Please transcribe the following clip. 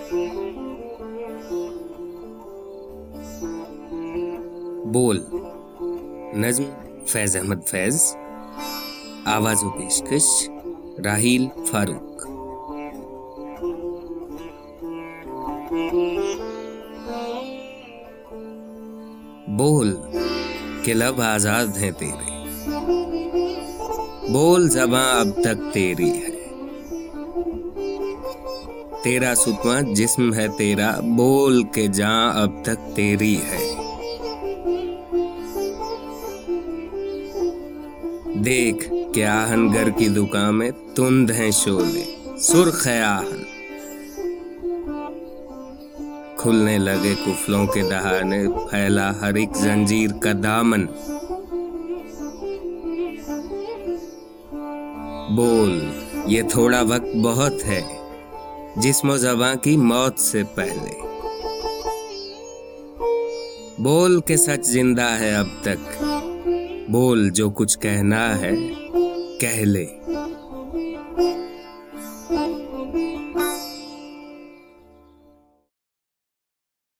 बोल, नज्म फैज अहमद फैज, आवाज़ो पेशकश राहील फारूक। बोल के लब आजाद हैं तेरे, बोल ज़बां अब तक तेरी है, तेरा सुतवां जिस्म है तेरा, बोल के जां अब तक तेरी है। देख के आहनगर की दुकान में तुंद हैं शोले, सुर्ख है आहन, खुलने लगे कुफलों के दहाने, फैला हर एक जंजीर का दामन। बोल, ये थोड़ा वक्त बहुत है जिस्म ज़बां की मौत से पहले, बोल के सच जिंदा है अब तक, बोल जो कुछ कहना है कह ले।